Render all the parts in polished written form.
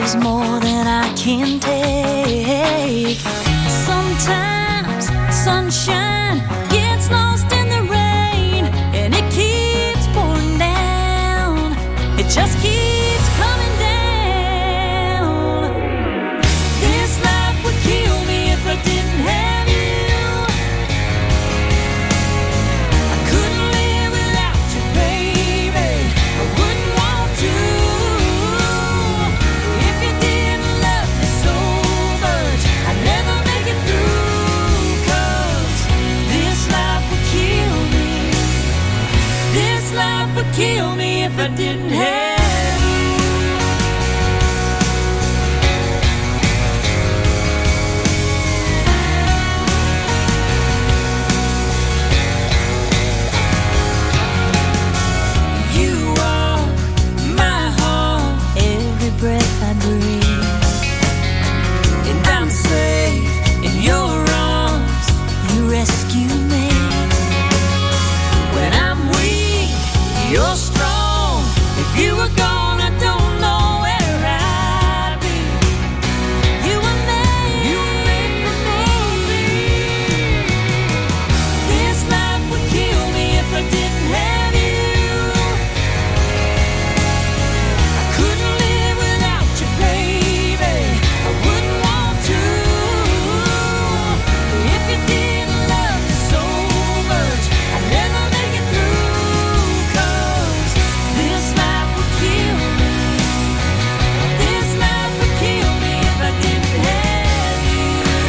is more than I can take. Sometimes sunshine gets lost in the rain, and it keeps pouring down. It just keeps coming down. This life would kill me if I didn't have you. I couldn't live without you, baby. I wouldn't want to. If you didn't love me so much, I'd never make it through. 'Cause this life would kill me. This life would kill me if I didn't have you. Breath I breathe, and I'm safe in your arms. You rescue me. When I'm weak, you're strong. If you were gone, I don't know where I'd be. You were made for me. This life would kill me if I didn't have you. I couldn't live without you, baby. I wouldn't want to. If you didn't love me so much, I'd never make it through. 'Cause this life would kill me. This life would kill me if I didn't have you.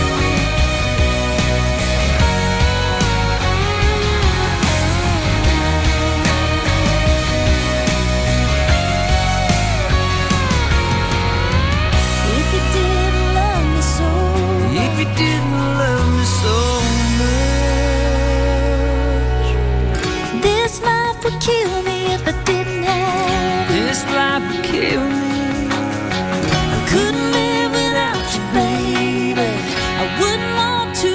If you didn't love me so, if you didn't love me so much, this life would kill me if I didn't have you. This life would kill me. I couldn't live without you, baby. I wouldn't want to.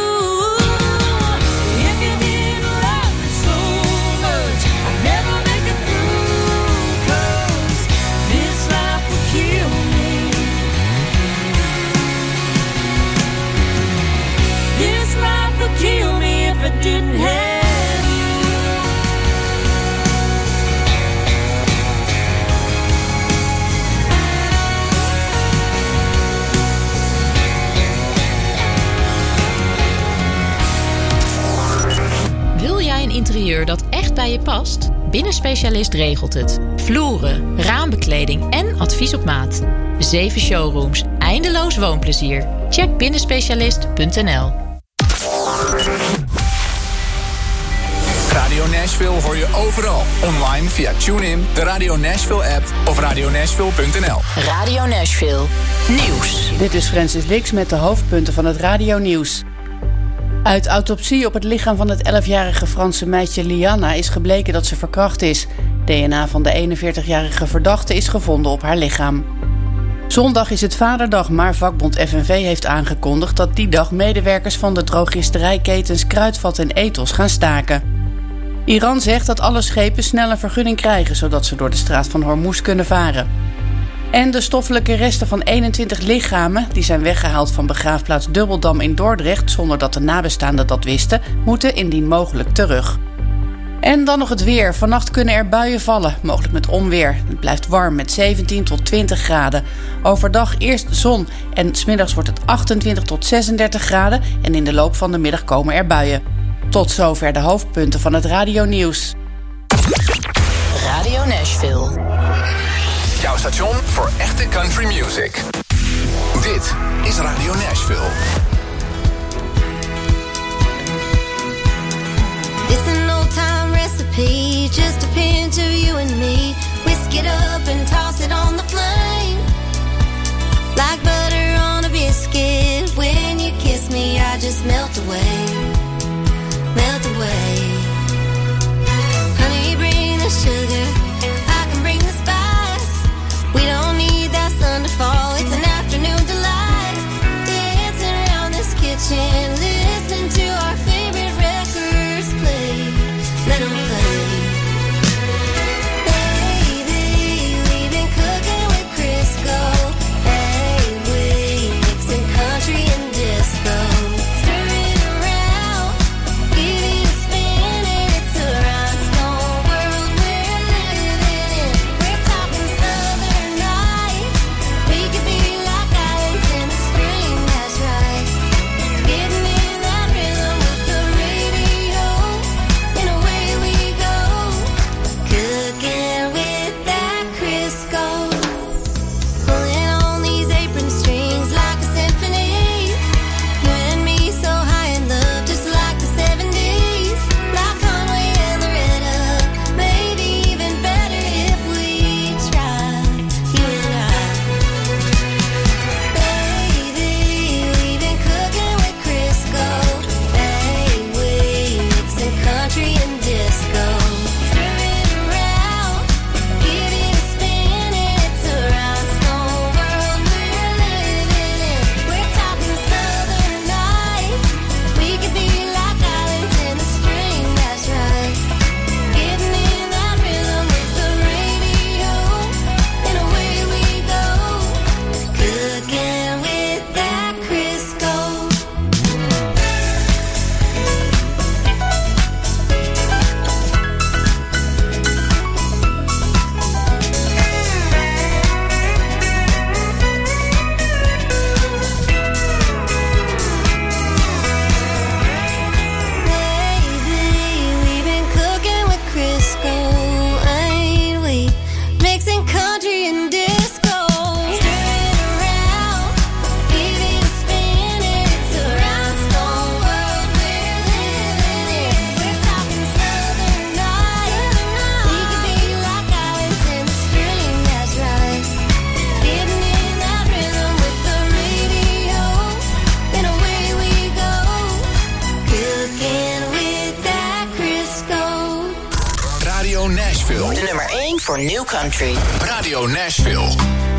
If you didn't love me so much, I'd never make it through. 'Cause this life would kill me. This life would kill me if I didn't have you. Wil jij een interieur dat echt bij je past? Binnenspecialist regelt het. Vloeren, raambekleding en advies op maat. 7 showrooms, eindeloos woonplezier. Check binnenspecialist.nl. Radio Nashville hoor je overal. Online via TuneIn, de Radio Nashville app of radionashville.nl. Radio Nashville. Nieuws. Dit is Francis Dix met de hoofdpunten van het radionieuws. Uit autopsie op het lichaam van het 11-jarige Franse meisje Lianna is gebleken dat ze verkracht is. DNA van de 41-jarige verdachte is gevonden op haar lichaam. Zondag is het Vaderdag, maar vakbond FNV heeft aangekondigd dat die dag medewerkers van de drogisterijketens Kruidvat en Ethos gaan staken. Iran zegt dat alle schepen snel een vergunning krijgen, zodat ze door de straat van Hormuz kunnen varen. En de stoffelijke resten van 21 lichamen, die zijn weggehaald van begraafplaats Dubbeldam in Dordrecht, zonder dat de nabestaanden dat wisten, moeten indien mogelijk terug. En dan nog het weer. Vannacht kunnen er buien vallen, mogelijk met onweer. Het blijft warm met 17 tot 20 graden. Overdag eerst zon en 's middags wordt het 28 tot 36 graden en in de loop van de middag komen er buien. Tot zover de hoofdpunten van het radionieuws. Radio Nashville. Jouw station voor echte country music. Dit is Radio Nashville. It's an old-time recipe, just a pinch of you and me. Whisk it up and toss it on the flame. Like butter on a biscuit, when you kiss me, I just melt away. Melt away. Honey, bring the sugar, I can bring the spice. We don't need that sun to fall, it's an afternoon delight. Dancing around this kitchen, listening to our favorite records play. Let them play. Baby, we've been cooking with Chris for New Country. Radio Nashville.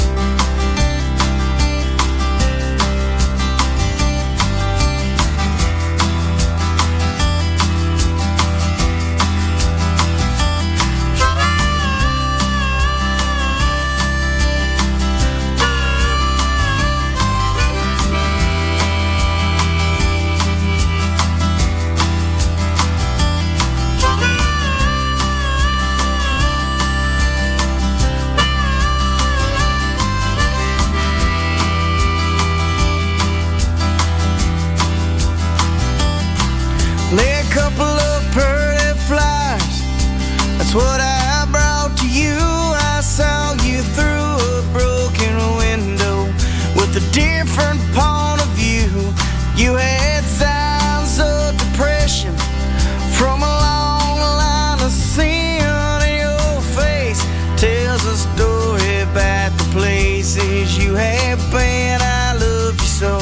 That's what I brought to you. I saw you through a broken window with a different point of view. You had signs of depression from a long line of sin, and your face tells a story about the places you have been. I love you so.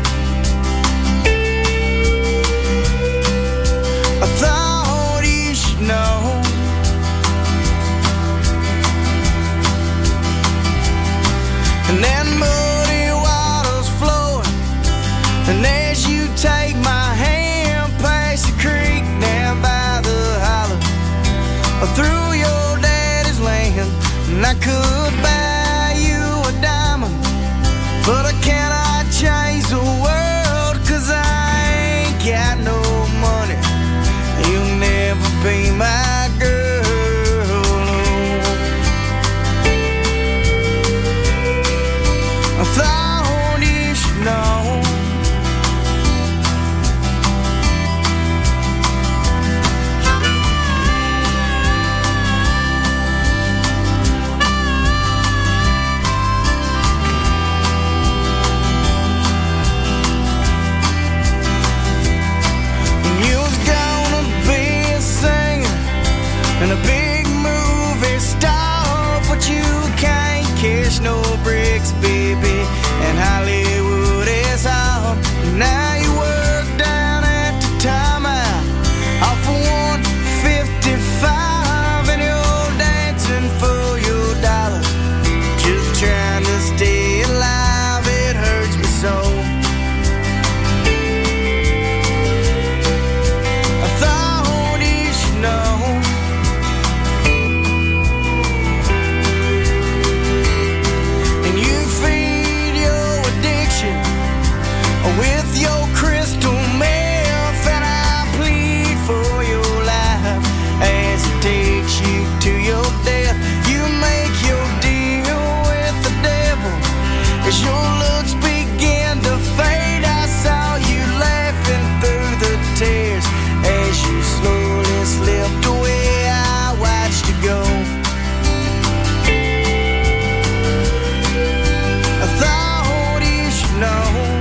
I thought you should know. And that muddy water's flowing, and as you take my hand past the creek down by the hollow, through your daddy's land, and I could buy you a diamond, but I cannot change the world, 'cause I ain't got no money. You'll never be my girl. I thought you should know. You was gonna be a singer and a big movie star, but you can't cash no bricks, baby, and Hollywood is out. Now you work down at the timeout off of 155, and you're dancing for your dollars, just trying to stay alive. It hurts me so. I thought you should know. With your crystal meth, and I plead for your life as it takes you to your death. You make your deal with the devil as your looks begin to fade. I saw you laughing through the tears as you slowly slipped away. I watched you go. I thought you should know.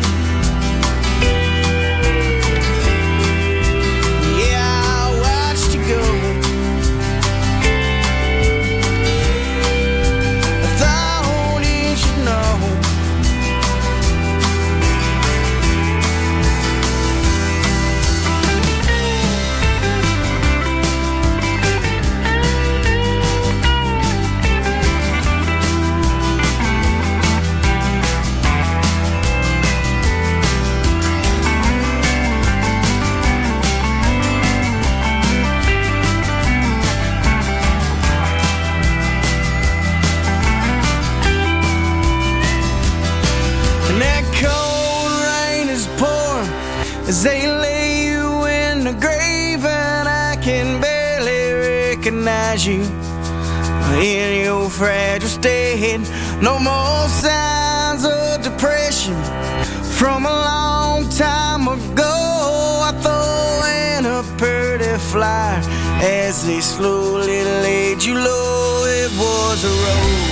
As they lay you in the grave, and I can barely recognize you in your fragile state. No more signs of depression from a long time ago. I throw in a pretty flyer as they slowly laid you low. It was a rose.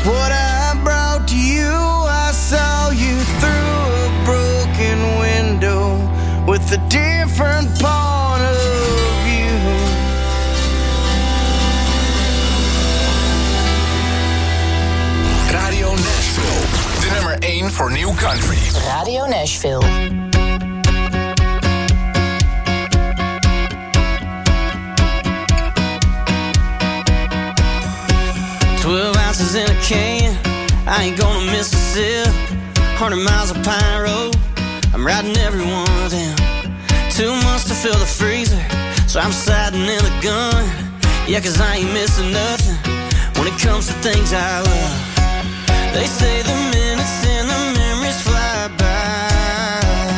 what I brought to you. I saw you through a broken window with a different point of view. Radio Nashville, de nummer 1 voor New Country. Radio Nashville. 12 ounces in a can, I ain't gonna miss a sip. 100 miles of Pine Road, I'm riding every one of them. 2 months to fill the freezer, so I'm sliding in a gun. Yeah, 'cause I ain't missing nothing when it comes to things I love. They say the minutes and the memories fly by.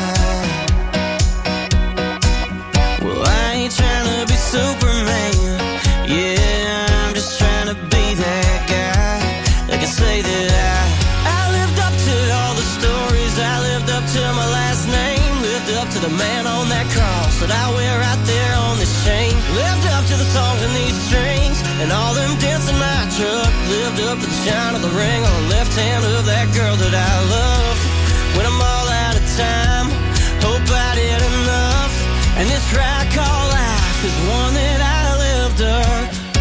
Well, I ain't trying to be Superman. Yeah, I'm just trying to be that guy that can say that I lived up to all the stories. I lived up to my last name. Lived up to the man on that cross that I wear right there on this chain. Lived up to the songs and these strings and all them dents in my truck. Lived up to the shine of the ring on the left hand of that girl that I loved. When I'm all out of time, hope I did enough. And this ride called life is one that I lived up.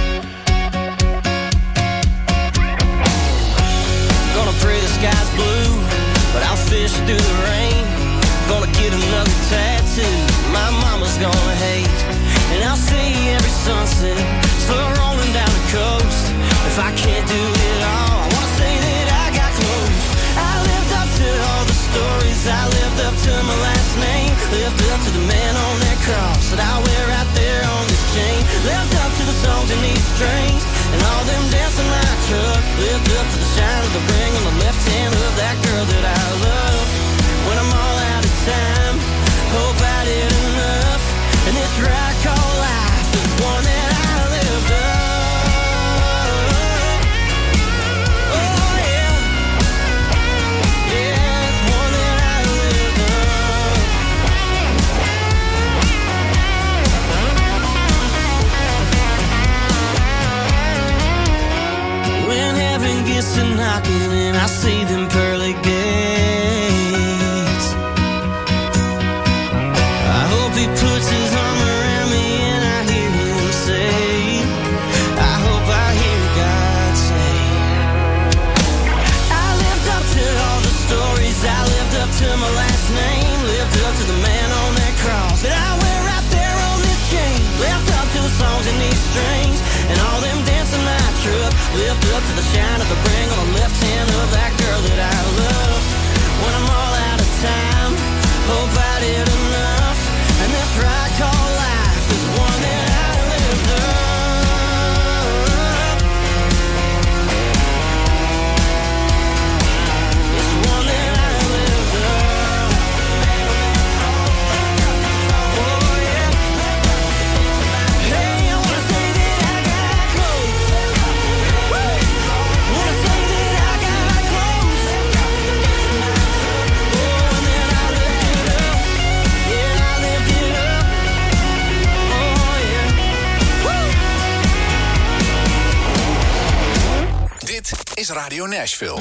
Gonna pray the sky's blue, but I'll fish through the rain. Gonna get another tattoo my mama's gonna hate. And I'll see every sunset slow rolling down the coast. If I can't do it all, I wanna say that I got close. I lived up to all the stories. I lived up to my last name. Lived up to the man on that cross that I wear right there on this chain. Lived up to the songs and these strings and all them dancing my truck. Lived up to the shine of the ring on the left hand of that girl that I love. When I'm all out of time, hope I did enough. And this ride called life is one that I lived up. Oh yeah, yeah, it's one that I lived up. When heaven gets to knocking and I see them pearly gates, I hope he puts his arm around me and I hear him say, I hope I hear God say, I lived up to all the stories. I lived up to my last name. Lived up to the man on that cross that I wear right there on this chain. Lived up to the songs and these strings and all them dancing my truck. Lived up to the shine of the ring on the left hand of that girl that I love. When I'm all out of time, hope I did enough. And this ride called life is one that I lived up. It's one that I lived up. Oh yeah. Hey, I wanna say that I got close. Wanna say that I got close. Oh, and then I lived it up. Yeah, I lived it up. Oh yeah. Woo! Dit is Radio Nashville.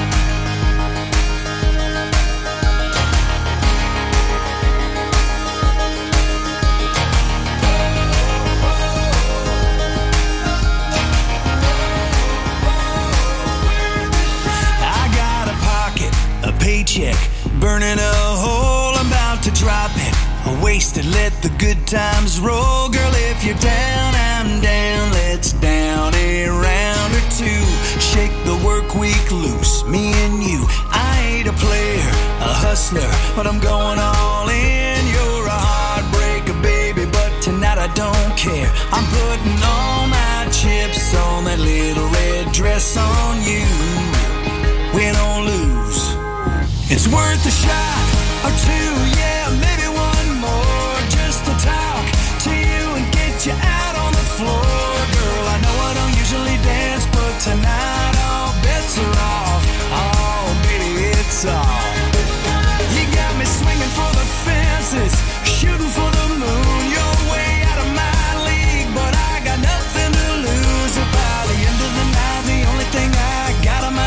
I got a pocket, a paycheck, burning a hole, I'm about to drop it. Wasted, let the good times roll. Girl, if you're down, I'm down. Let's down a round or two. Shake the work week loose, me and you. I ain't a player, a hustler, but I'm going all in. You're a heartbreaker, baby, but tonight I don't care. I'm putting all my chips on that little red dress on you. Win or lose, it's worth a shot or two, yeah, maybe one more, just to talk to you and get you out on the floor. Girl, I know I don't usually dance, but tonight all bets are off. Oh, baby, it's on. You got me swinging for the fences, shooting for the moon. You're way out of my league, but I got nothing to lose. By the end of the night, the only thing I got on my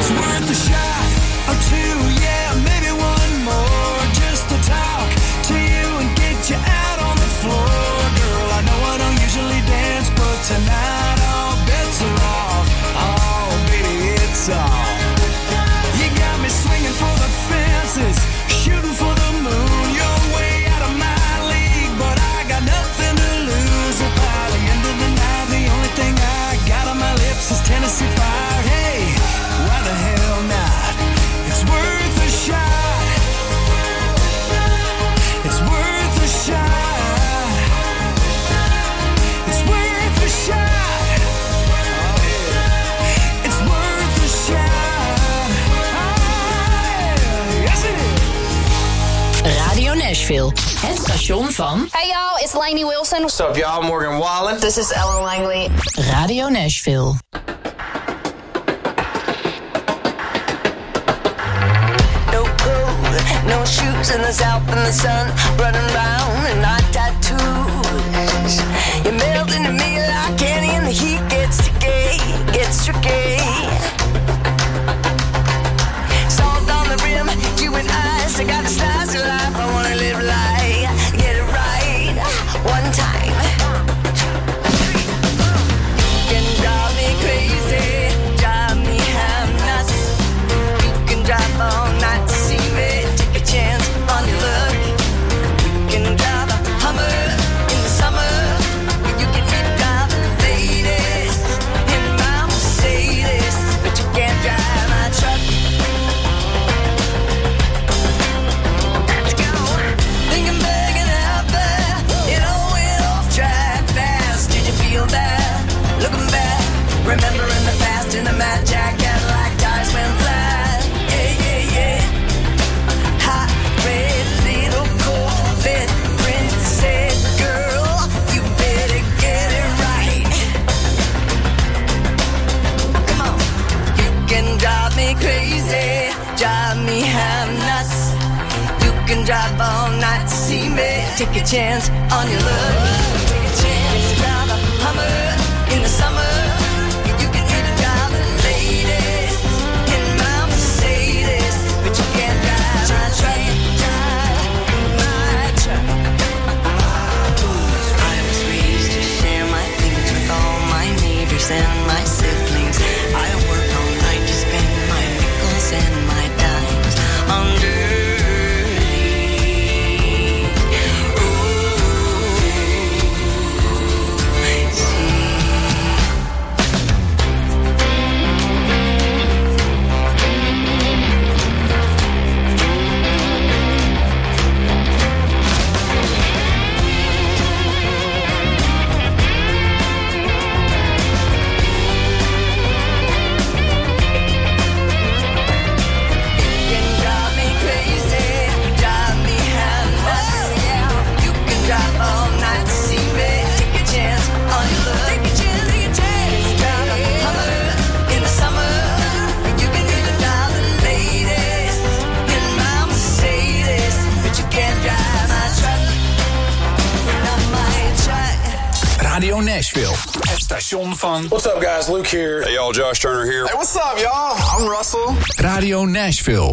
worth a shot or two, yeah, maybe one more, just to talk to you and get you out on the floor. Girl, I know I don't usually dance, but tonight all bets are off. Oh, baby, it's on. You got me swinging for the fences, shooting for the moon. You're way out of my league, but I got nothing to lose. And by the end of the night, the only thing I got on my lips is Tennessee Fire. Hey, why the hell not? It's worth a shot. It's worth a shot. It's worth a shot. It's worth a shot. Yes, it is. Radio Nashville. Het station van... Hey y'all, it's Lainey Wilson. What's up, y'all? Morgan Wallen. This is Ellen Langley. Radio Nashville. No clothes, no shoes in the south in the sun, running round and not tattoos. You melt into me like candy and the heat gets tricky. Salt on the rim, you and ice. I got a slice of life, I wanna live life. Get it right, one time. You can drive me crazy, drive me half nuts. You can drive all night to see me, take a chance on your luck. You can drive a Hummer in the summer. You can even drive the ladies in my Mercedes, but you can't drive my truck. Let's go. Thinking back and out there, it all went off track fast. Did you feel that? Looking back, remembering the past in the Mad Jack Cadillac, tires went flat. Yeah, yeah, yeah. Hot red little Corvette princess girl, you better get it right. Come on. You can drive me crazy, drive me half nuts. You can drive all night to see me, take a chance on your luck. Take a chance to drive a Hummer in the summer. You can even drive the ladies in my Mercedes, but you can't drive my truck. My truck. I was raised to share my things with all my neighbors and my siblings. I work all night to spend my nickels and my dimes on dirty. See. You can drive me crazy, drive me half nuts. You can drive all night to see me, take a chance on your luck. Take a chance, take a chance. Drive a Hummer in the summer. You can even drive the ladies in my Mercedes, but you can't drive my truck. Not my truck. Radio Nashville. Het station van... What's up, guys? Luke here. Hey y'all, Josh Turner here. Hey, what's up, y'all? I'm Russell. Radio Nashville.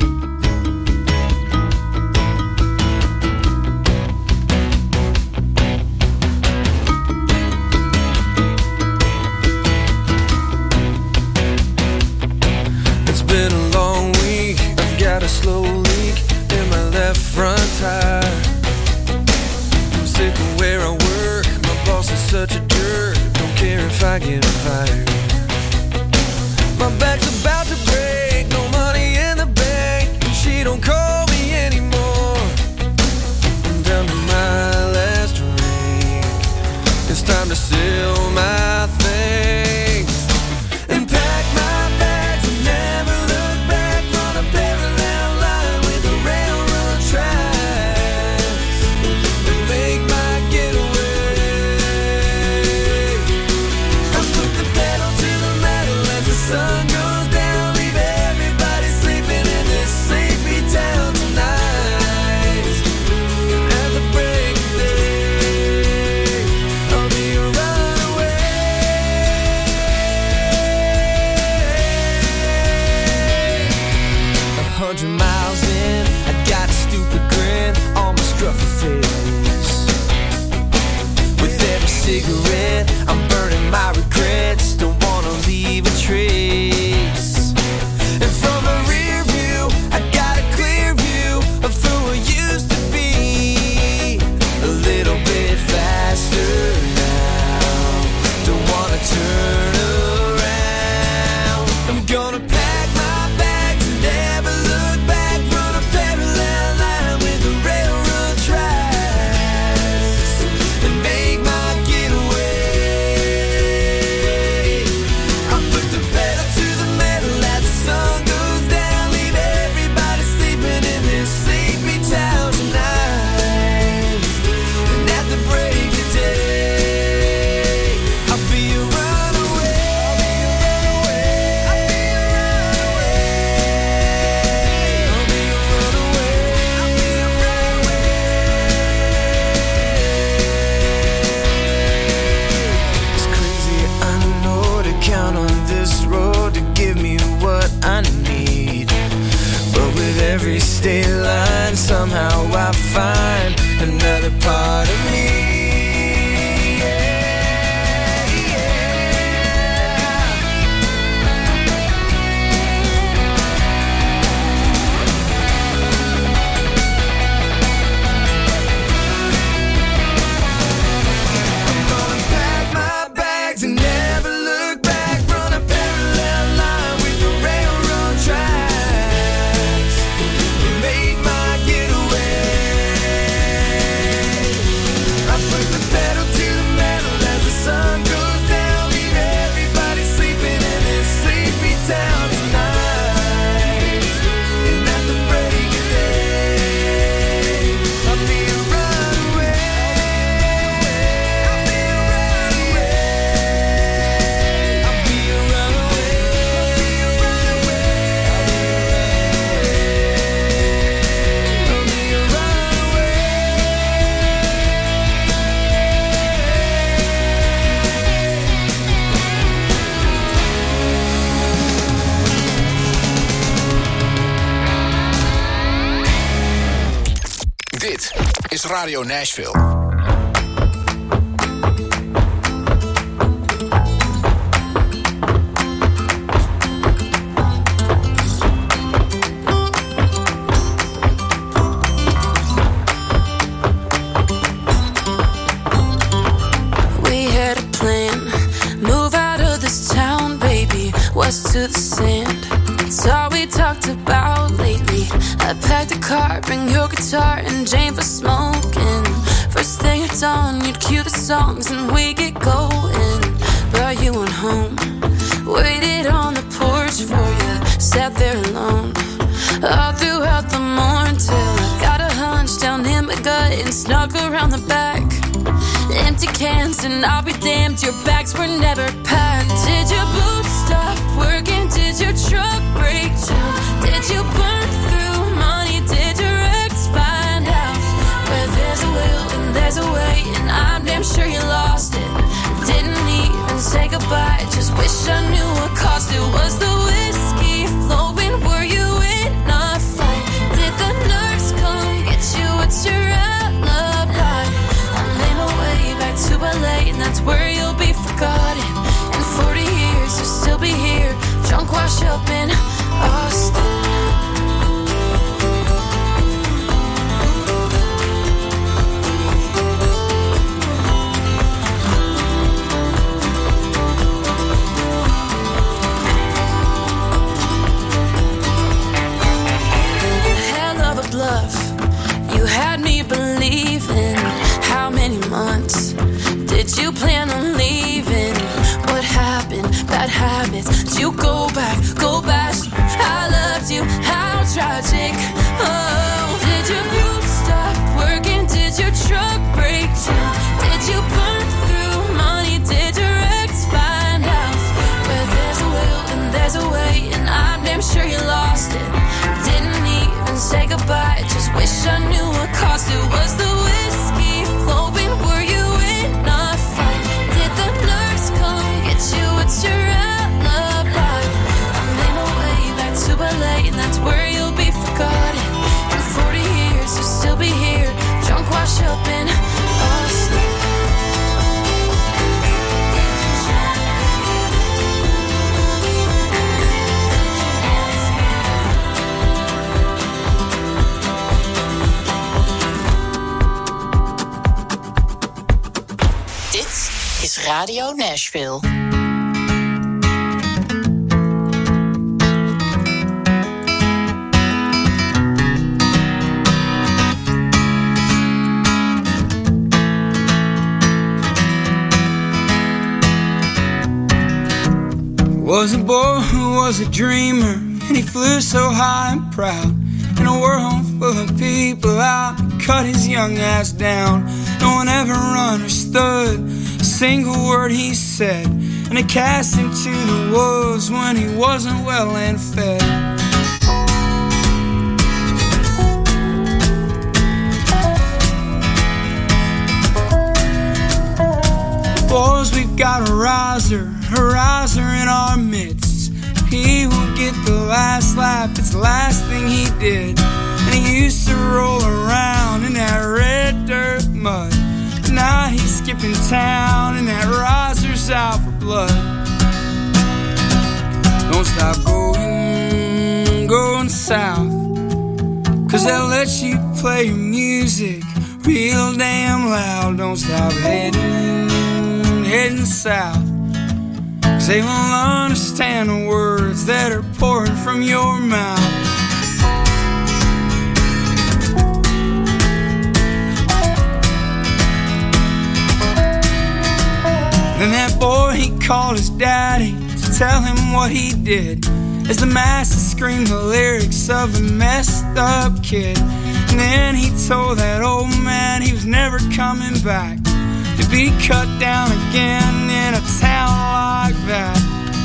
It's been a long week. I've got a slow leak in my left front tire. I'm sick of where I work. My boss is such a jerk. Don't care if I get fired. My back's about to break. No money in the bank. And she don't call me anymore. I'm down to my last drink. It's time to sell my things and pack my bags and never look back. On a parallel line with the railroad tracks and make my getaway. I put the pedal to the metal as the sun goes down. trace. And from a rear view, I got a clear view of who I used to be. A little bit faster now, don't wanna turn around. I'm gonna pack my bags and never look back, run a parallel line with the railroad tracks, and make my getaway. I'll put the pedal to the metal as the sun goes down, leave everybody sleeping in this sleepy town tonight. And at the break of day, I'll be a runaway. I'll be a runaway. I'll be a runaway. I'll be a runaway. It's crazy, I know, to count on this road to give me what I need. But with every state line, somehow I find another part of me. I'm gonna pack my bags and never look back, run a parallel line with the railroad tracks, make my getaway. I put the pedal to the metal as the sun goes down, leave everybody sleeping in this sleepy town tonight. And at the break of day, I'll be a runaway. I'll be a runaway. I'll be a runaway. I'll be a runaway. I'll be a runaway. Dit is Radio Nashville. We had a plan, move out of this town, baby, west to the sand. It's all we talked about lately. I packed a car, bring your guitar and Jane for smoking. First thing at dawn, you'd cue the songs and we get going. But you went home, waited on the porch for you, sat there alone all throughout the morning till I got a hunch down in my gut and snuck around the back. Empty cans and I'll be damned, your bags were never packed. Did your boots stop working? Did your truck break down? Did you burn through money? Did your ex find out? Where there's a will and there's a way, and I'm damn sure you lost it. Didn't even say goodbye, just wish I knew what cost it. Was the whiskey flowing? Were you in a fight? Did the nurse come get you? What's your alibi? I'm in my way back to LA, and that's where you'll be forgotten. In 40 years, you'll still be here, drunk, wash up in Austin. Hell of a bluff, you had me believing. How many months did you plan on leaving? What happened? Bad habits. Did you go back? I loved you. How tragic. Oh, did your boots stop working? Did your truck break down? Did you burn through money? Did your ex find out? Where there's a will and there's a way, and I'm damn sure you lost it. Didn't even say goodbye, just wish I knew what cost it. Was the whiskey flowing? Were you in a fight? Did the nurse come get you? What's your alibi? I'm in my way back to LA, and that's where you'll be forgotten. In 40 years, you'll still be here, drunk, wash up in Austin. Radio Nashville. Was a boy who was a dreamer, and he flew so high and proud. In a world full of people out, cut his young ass down. No one ever understood a single word he said, and it cast him to the wolves when he wasn't well and fed. Boys, we've got a riser in our midst. He will get the last lap, it's the last thing he did. And he used to roll around in that red dirt mud. Now he's skipping town and that riser's out for blood. Don't stop going south, 'cause they'll let you play your music real damn loud. Don't stop heading south, 'cause they won't understand the words that are pouring from your mouth. Then that boy, he called his daddy to tell him what he did, as the masses screamed the lyrics of a messed up kid. And then he told that old man he was never coming back, to be cut down again in a town like that.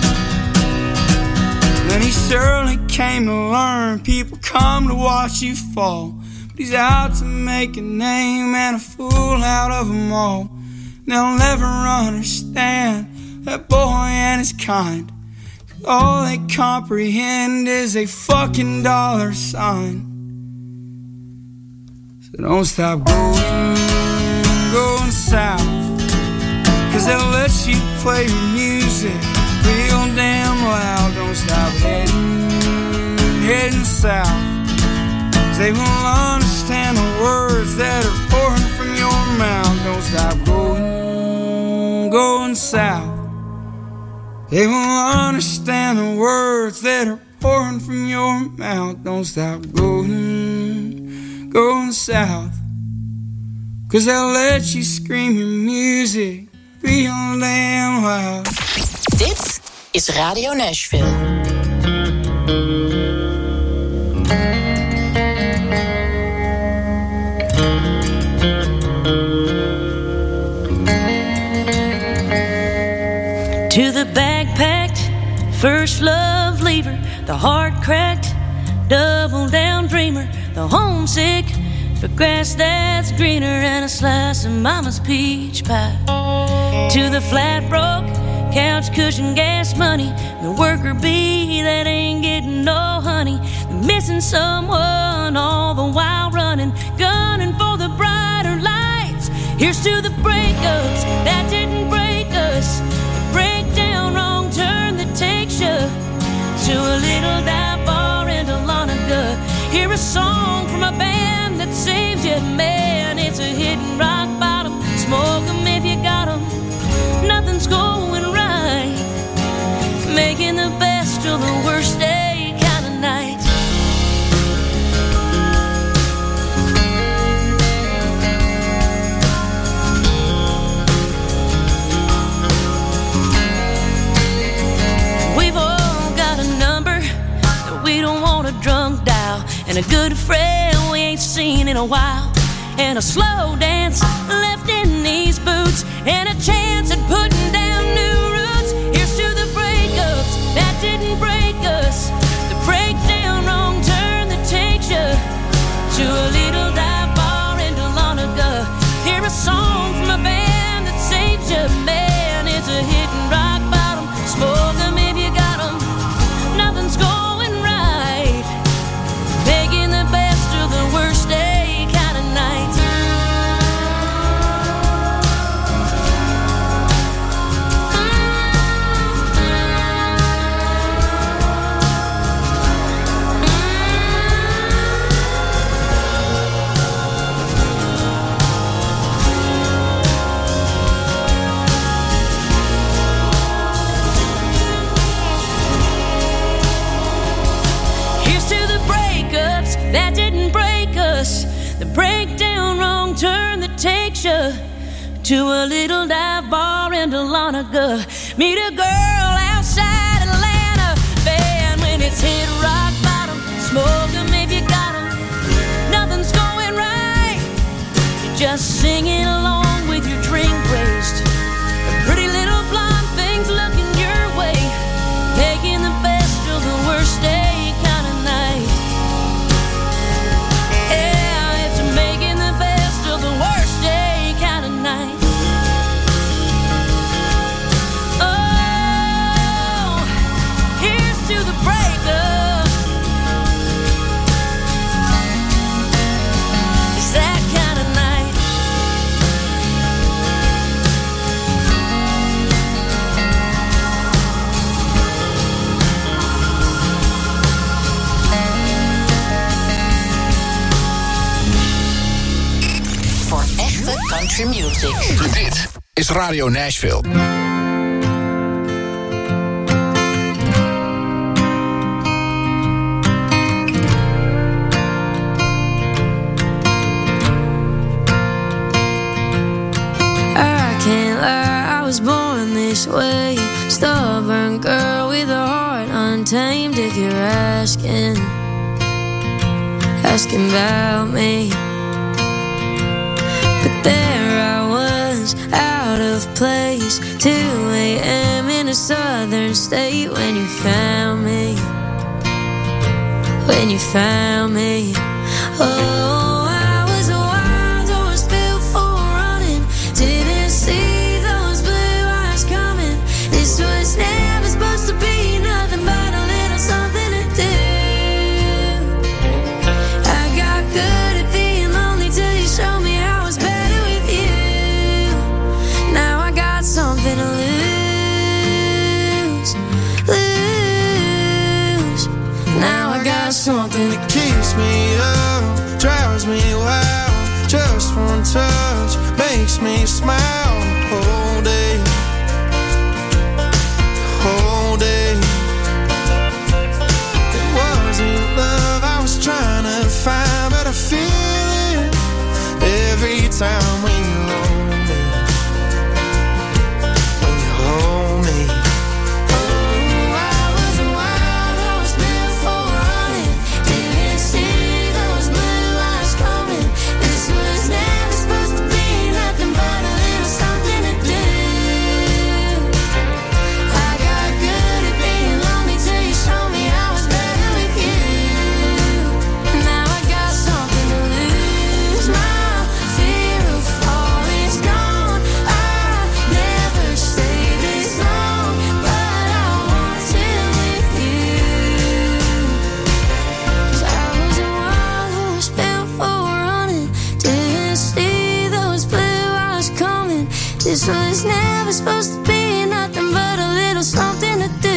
Then he surely came to learn people come to watch you fall, but he's out to make a name and a fool out of them all. They'll never understand that boy and his kind, 'cause all they comprehend is a fucking dollar sign. So don't stop going south, 'cause they'll let you play your music real damn loud. Don't stop heading south, 'cause they won't understand the words that are pouring from your mouth. Don't stop going south, they won't understand the words that are pouring from your mouth. Don't stop going south, 'cause they'll let you scream your music real damn loud. Dit is Radio Nashville. To the backpacked, first love leaver, the heart-cracked, double-down dreamer, the homesick for grass that's greener and a slice of mama's peach pie. To the flat-broke, couch cushion gas money, the worker bee that ain't getting no honey, the missing someone all the while running, gunning for the brighter lights. Here's to the breakups that didn't break us, breakdown, wrong turn that takes you to a little dive bar in Dahlonega. Hear a song from a band that saves you, man. It's a hidden rock bottom. Smoke 'em if you got 'em. Nothing's going right. Making the best of the worst day kind of night. We don't want a drunk dial, and a good friend we ain't seen in a while, and a slow dance left in these boots, and a chance at putting down new roots. Here's to the breakups that didn't break us, the breakdown, wrong turn that takes you to a little dive bar in Dahlonega. Hear a song from a band that saves you, man. It's a hidden rock bottom. Smoke 'em if you got 'em. Nothing's going right. Making the best of the worst day kind of night. the breakdown wrong turn that takes you to a little dive bar in Dahlonega. Meet a girl outside Atlanta, band when it's hit rock bottom. Smoke them if you got them. Nothing's going right. You're just singing along with your drink raised. A pretty little blonde thing's looking your way, making the best of the worst day kind of night. Yeah, it's making the best of the worst day kind of night. Oh, here's to the breakup. It's that kind of night. Voor echte country music. Dit is Radio Nashville. I can't lie, I was born this way. Stubborn girl with a heart untamed. If you're asking about me. But there I was, out of place, 2 a.m. in a southern state when you found me. When you found me. Oh, I was a wild horse built for running. Didn't see those blue eyes coming. This was never supposed to be nothing but a little something to do. I got good at being lonely till you showed me how I was better with you. Now I got something to lose. Now I got something that keeps me up, drives me wild. Just one touch makes me smile. Whole day, whole day. It wasn't love I was trying to find, but I feel it every time when you hold me. When you hold me. This was never supposed to be nothing but a little something to do.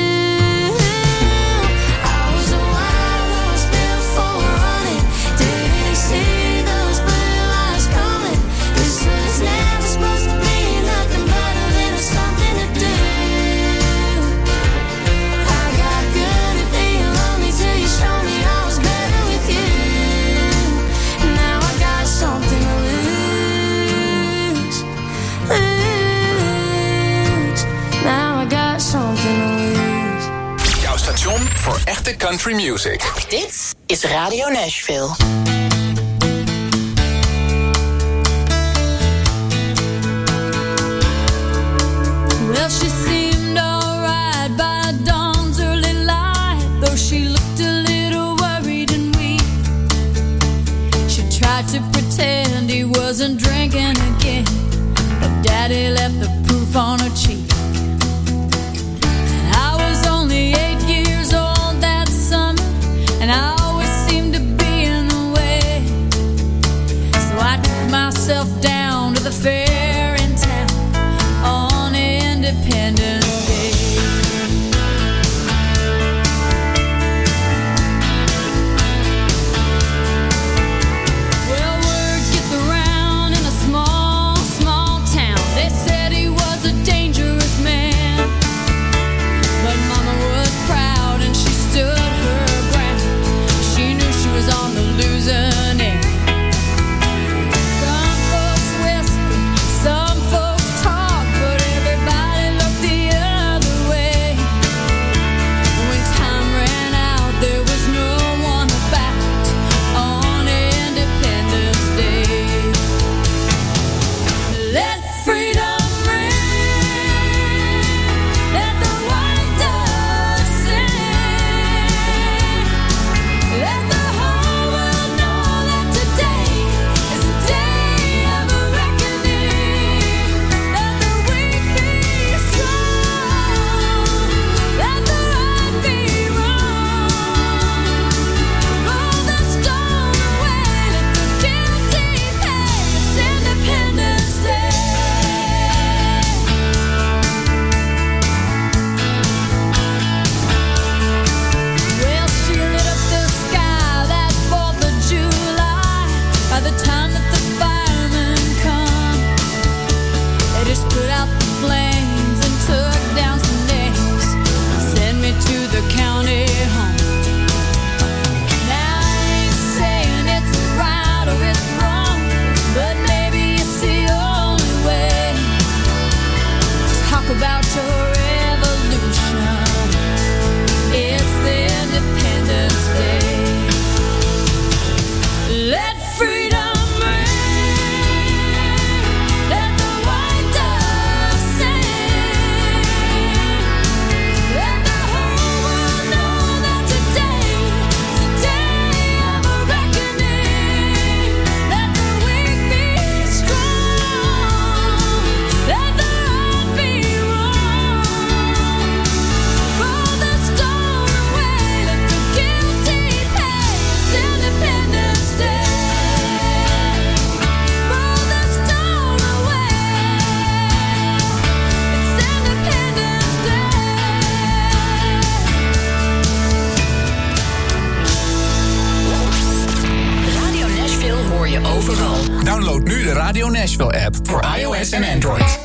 I was a wild horse built for running. Didn't see those blue eyes coming. This was never supposed to be nothing but a little something to do. I got good at being lonely till you showed me I was better with you. Now I got something to lose. Now I got something to lose. Jouw station voor echte country music. Dit is Radio Nashville. Well, she seemed alright by dawn's early light, though she looked a little worried and weak. She tried to pretend he wasn't drinking again, but Daddy left the proof on her cheek. And I was only 8 years old that summer, and I always seemed to be in the way. So I took myself down to the fair in town on Independence Radio Nashville app voor iOS en Android.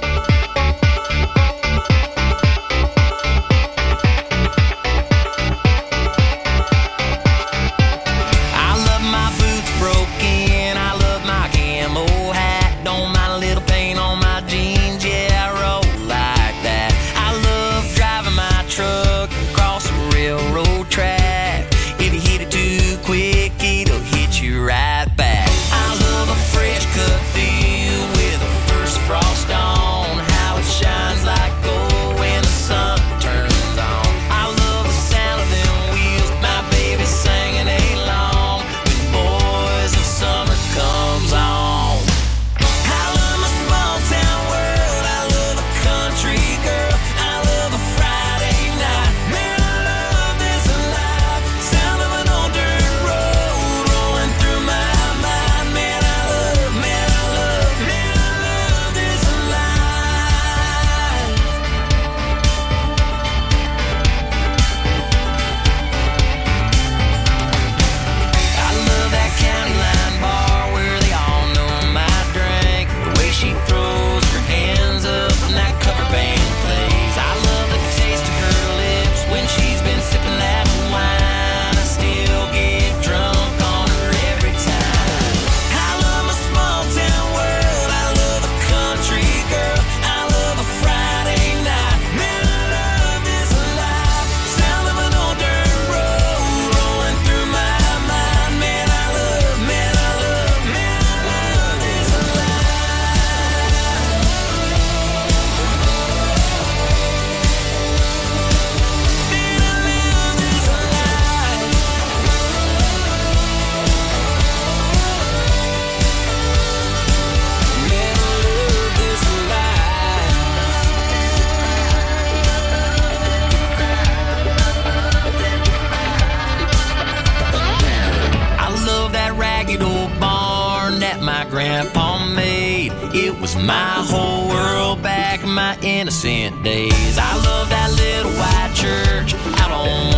My whole world back in my innocent days. I love that little white church out on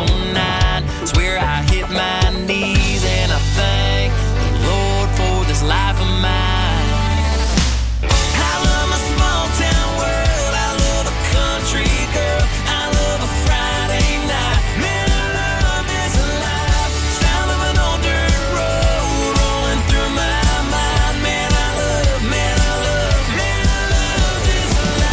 109. It's where I hit my knees and I thank the Lord for this life of mine. I love my small town world. I love a country girl. I love a Friday night. Man, I love this life. Sound of an old dirt road rolling through my mind. Man, I love, man, I love, man, I love this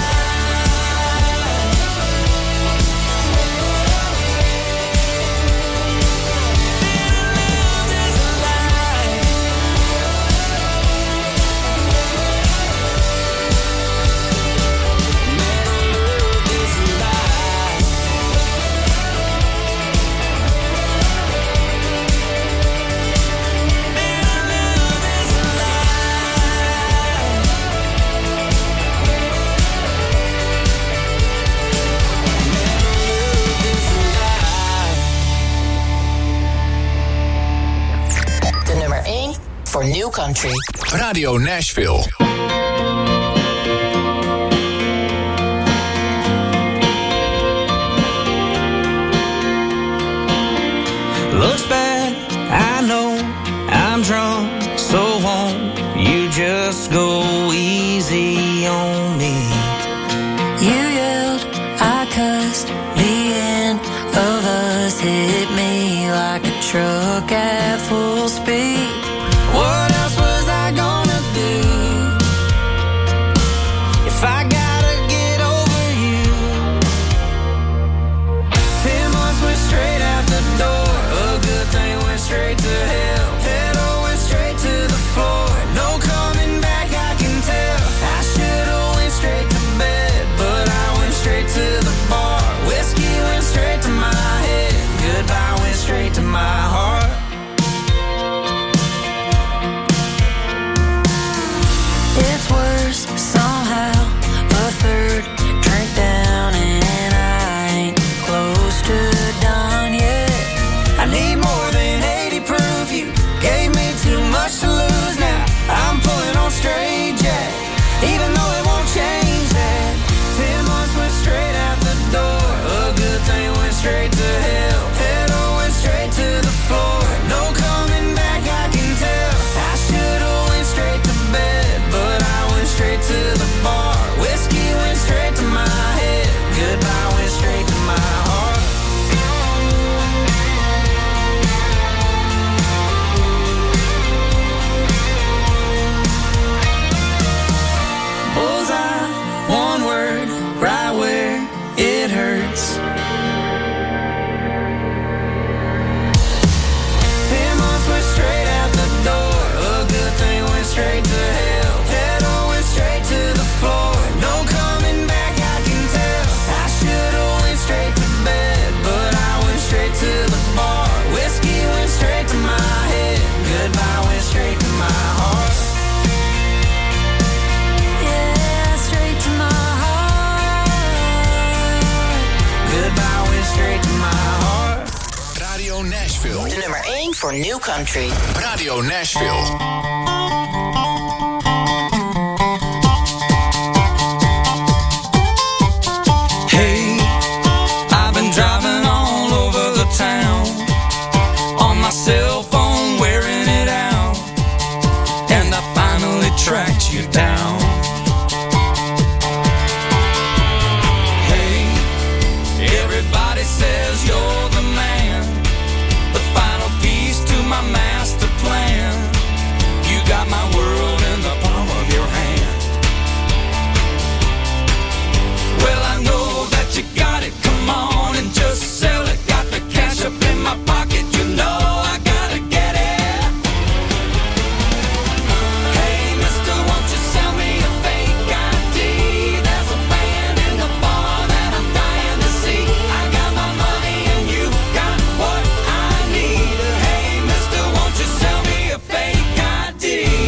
De nummer 1 voor New Country. Radio Nashville. Looks bad, I know, I'm drunk, so won't you just go easy on me? You yelled, I cussed, the end of us hit me like a truck at full speed. What else was I gonna do if I gotta get over you? 10 months went straight out the door. A good thing went straight to hell. Pedal went straight to the floor. No coming back, I can tell. I should've went straight to bed, but I went straight to the bar. Whiskey went straight to my head. Goodbye went straight to my heart. Nashville. De nummer 1 voor New Country. Radio Nashville. Hey, I've been driving all over the town on my cell phone, wearing it out, and I finally tracked you down. Hey, everybody says you're the man, the final piece to my master plan. You got my world in the palm of your hand. Well, I know that you got it, come on and just sell it. Got the cash up in my pocket, you know I gotta get it. Hey, mister, won't you sell me a fake ID? There's a band in the bar that I'm dying to see. I got my money and you got what I need. Hey, mister, won't you sell me a fake ID?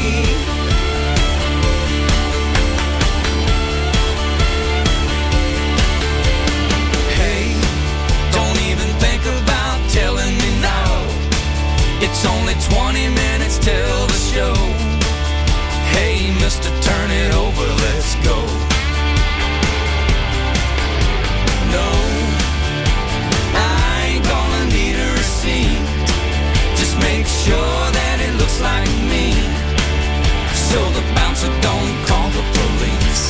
Hey, don't even think about telling me now. It's only 20 minutes till the show. Hey, mister, turn it over, let's go. No, I ain't gonna need a receipt. Just make sure that it looks like me, so the bouncer don't call the police.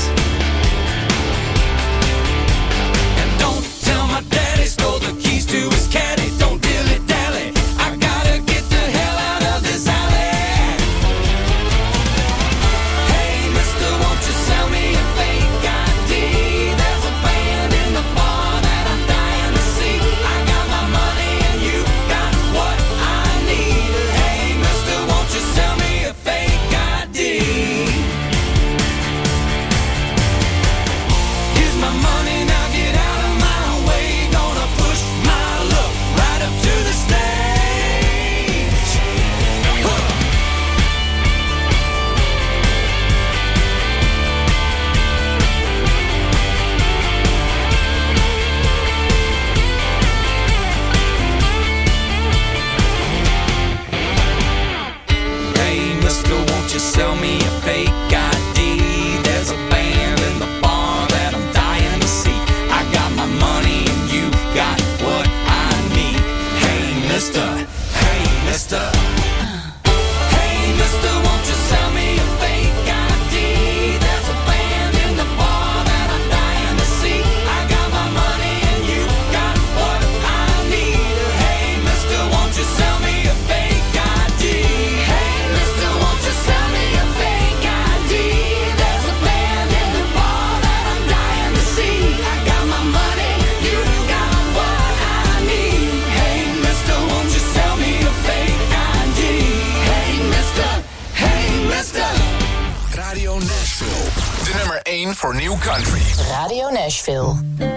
And don't tell my daddy stole the keys to his caddy. Don't dilly-dally, I gotta get the hell out of this alley. Hey, mister, won't you sell me a fake ID? There's a band in the bar that I'm dying to see. I got my money and you got what I need. Hey, mister, won't you sell me a fake ID? Here's my money, now get out of my way. Gonna push my luck right up to the stage. Huh. Hey, mister, won't you sell me a fake ID? There's a band in the bar that I'm dying to see. I got my money and you got what I need. Hey, mister, hey, mister. Hey, mister, won't you sell me a fake ID? There's a band in the bar that I'm dying to see. I got my money and you got what I need. Hey, mister, won't you sell me a fake ID? Hey, mister, won't you sell me a fake ID? There's a band in the bar that I'm dying to see. I got my money, you got what I need. Hey, mister, won't you sell me a fake ID? Hey, mister, hey, mister. Radio Nashville. De nummer 1 voor New Country. Radio Nashville.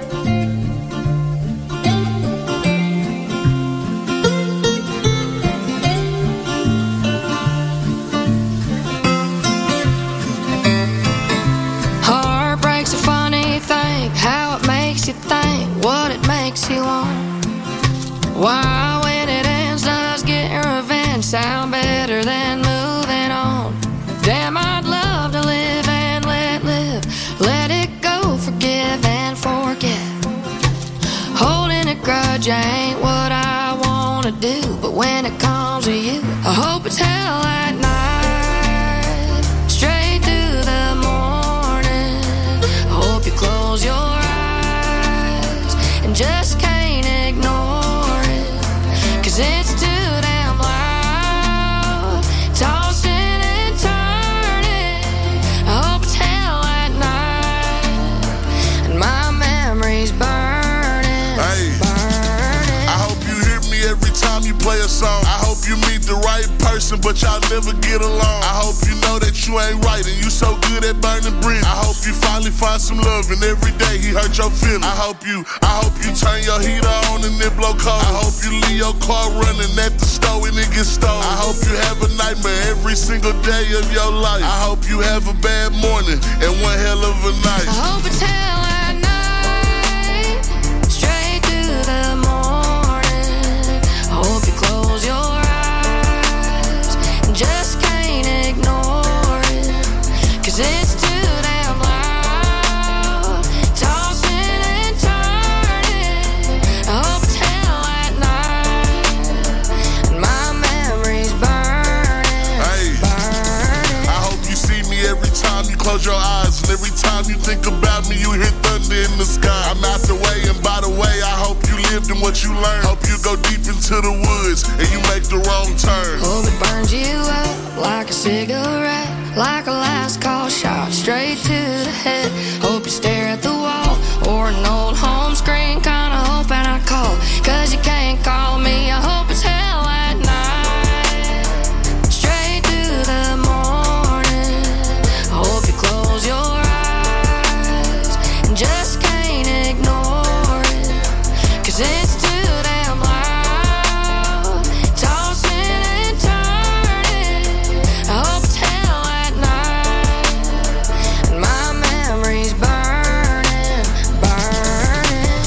Heartbreak's a funny thing, how it makes you think, what it makes you want. Why, when it ends, does getting revenge sound better than moving on? Damn, I'd love to live and let live, let it go, forgive and forget. Holding a grudge ain't what I wanna do, but when it comes to you, I hope it's hell at night, straight through the morning. I hope you close your eyes and just can't ignore it, 'cause it's too damn loud, tossing and turning. I hope it's hell at night and my memory's burning, Hey, burning. I hope you hear me every time you play a song. I hope you meet the right person, but y'all never get along. I hope you know that you ain't right and you so good at burning bridges. I hope you finally find some love and every day he hurt your feelings. I hope you turn your heater on and it blow cold. I hope you leave your car running at the store and it gets stolen. I hope you have a nightmare every single day of your life. I hope you have a bad morning and one hell of a night. I hope it's hell at night, straight through the morning. I hope you close you think about me, you hear thunder in the sky. I'm out the way, and by the way, I hope you lived in what you learned. Hope you go deep into the woods and you make the wrong turn. Hope it burns you up like a cigarette, like a last call shot straight to the head. Hope you stare at the wall or an old home screen, kinda hoping I call, cause you can't call me. I hope it's hell at night, straight to the morning. I hope you close your eyes and just can't ignore it, cause it's too damn loud, tossing and turning. I hope it's hell at night, and my memory's burning, burning.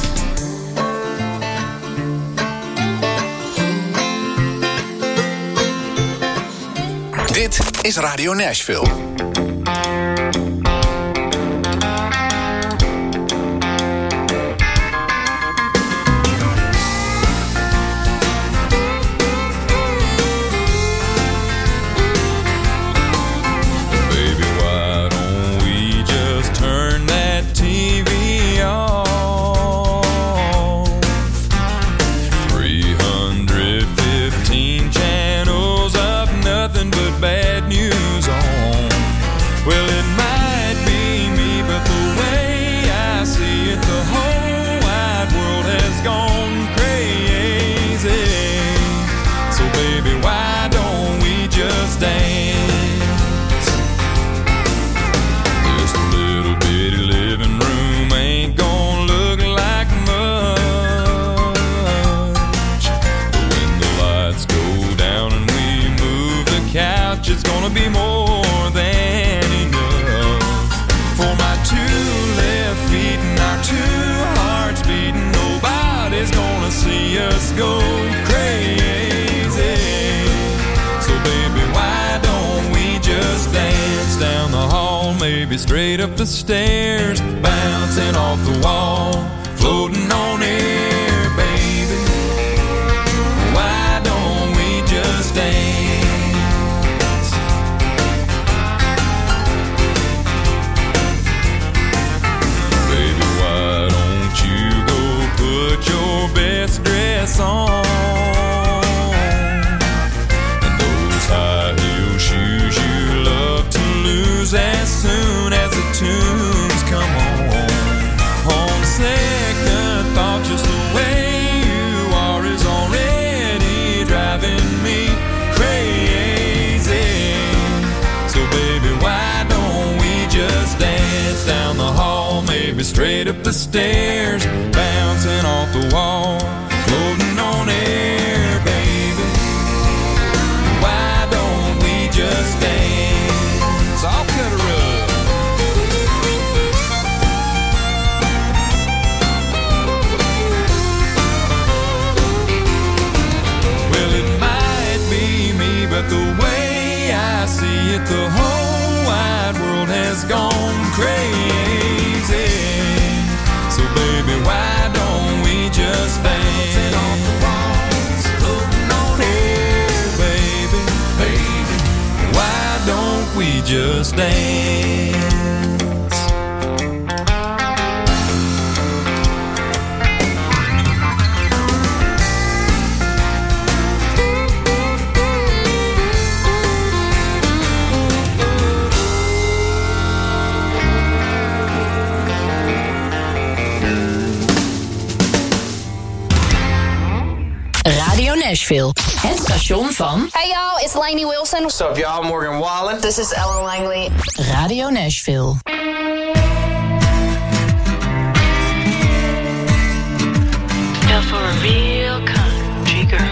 Dit is Radio Nashville. It's gonna be more than enough for my two left feet and our two hearts beating. Nobody's gonna see us go crazy. So baby, why don't we just dance down the hall, maybe straight up the stairs, bouncing off the wall, floating on air, baby. Why don't we just dance? Best dress on and those high heel shoes you love to lose as soon as the tunes come on. On second thought, just the way you are is already driving me crazy. So baby, why don't we just dance down the hall, maybe straight up the stairs, bouncing off the wall, floating on air, baby. Why don't we just dance? I'll cut her up. Well, it might be me, but the way I see it, the whole wide world has gone crazy. So baby, why don't we just dance off the walls, floating on air, baby, baby. Why don't we just dance? Radio Nashville, het station van... Hey y'all, it's Lainey Wilson. What's up y'all, Morgan Wallen. This is Ellen Langley. Radio Nashville. Fell for a real country girl.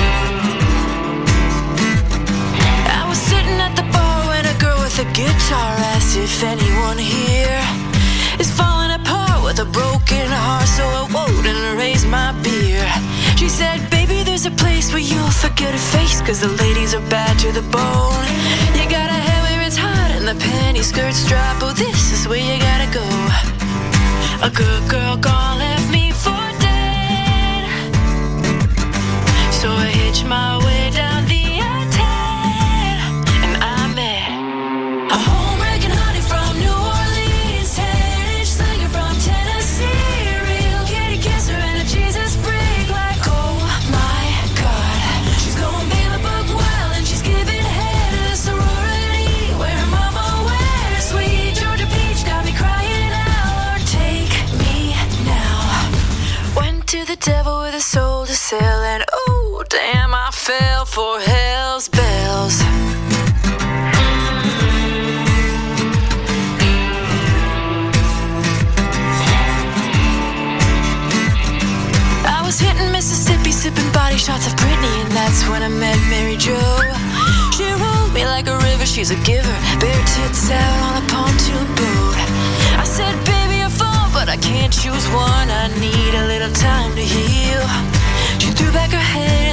I was sitting at the bar when a girl with a guitar asked if anyone here is falling apart with a broken heart. So I wrote and raised my beer. She said, baby, there's a place where you'll forget a face, cause the ladies are bad to the bone. You got a head where it's hot and the penny skirts drop. Oh, this is where you gotta go. A good girl gone left me for dead. So I hitched my way down the I-10, and I met a home-wrecking honey from New Orleans. Hey. fell for hell's bells. I was hitting Mississippi, sipping body shots of Britney, and that's when I met Mary Jo. She rolled me like a river, she's a giver, bare tits out on a pontoon boat. I said, baby, I fall, but I can't choose one. I need a little time to heal. She threw back her head